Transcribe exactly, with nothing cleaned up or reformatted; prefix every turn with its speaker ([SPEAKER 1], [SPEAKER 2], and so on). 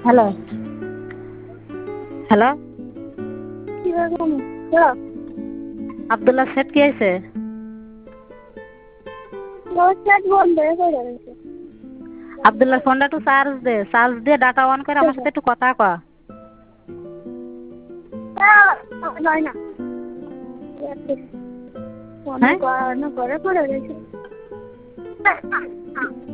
[SPEAKER 1] Hello hello Abdullah set কি হয়েছে? আব্দুল্লাহ ফোনটা একটু চার্জ দে, চার্জ দিয়ে ডাটা অন করে আমার সাথে একটু কথা কয়। হ্যাঁ